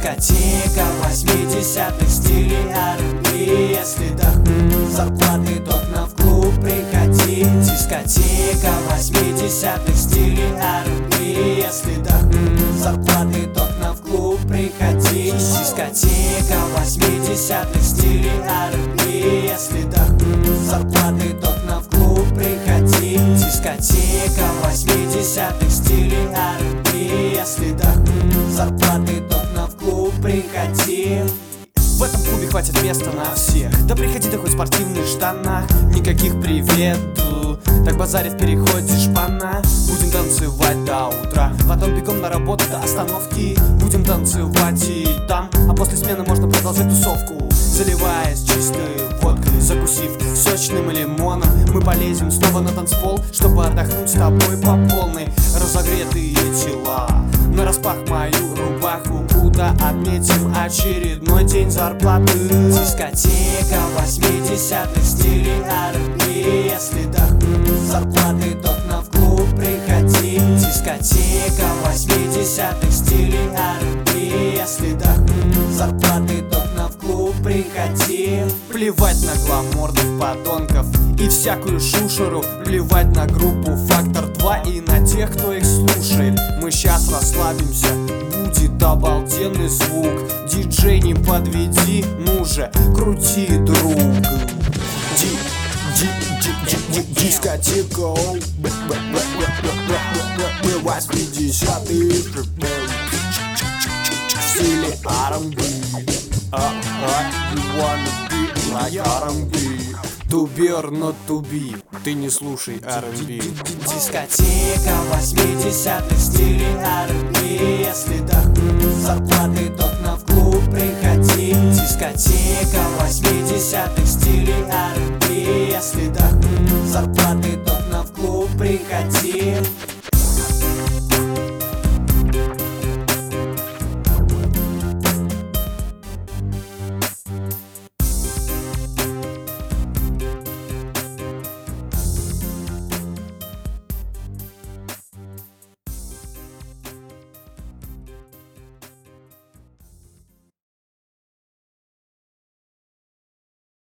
Дискотека 80-х стилей R&B. Если дохнуть зарплаты, то к нам в клуб приходи. Дискотека 80-х стилей R&B. Если дохнуть зарплаты, то к нам в клуб приходи. Дискотека 80-х стилей R&B. Если дохнуть зарплаты, то к нам в клуб приходи. Дискотека 80-х стилей R&B. Если дохнуть зарплаты, то к нам в клуб приходи. В этом клубе хватит места на всех. Да приходи ты хоть в спортивных штанах. Никаких привет, так базарит переходишь шпана. Будем танцевать до утра, потом бегом на работу до остановки. Будем танцевать и там, а после смены можно продолжать тусовку. Заливаясь чистой водкой, закусив сочным лимоном, мы полезем снова на танцпол, чтобы отдохнуть с тобой по полной. Разогретые тела, нараспах мою рубаху, куда отметим очередной день зарплаты. Дискотека 80-х стилей R&B. Если дохнуть зарплаты, то к нам в клуб приходи. Дискотека 80-х стилей R&B. Если дохнуть зарплаты, то к нам в клуб приходи. Плевать на гламурных подонков и всякую шушеру. Плевать на группу Фактор 2 и на тех, кто их слушает. Мы щас расслабимся, будет обалденный звук. Диджей, не подведи, ну же, крути, друг. Дискотека 80-х в стиле R&B. You wanna be like R&B. To be or not to be, ты не слушай R&B. Дискотека 80-х стилей R&B. Если дохнуть зарплаты, то к нам в клуб приходи. Дискотека 80-х стилей R&B. Если дохнуть зарплаты, то к нам в клуб приходи.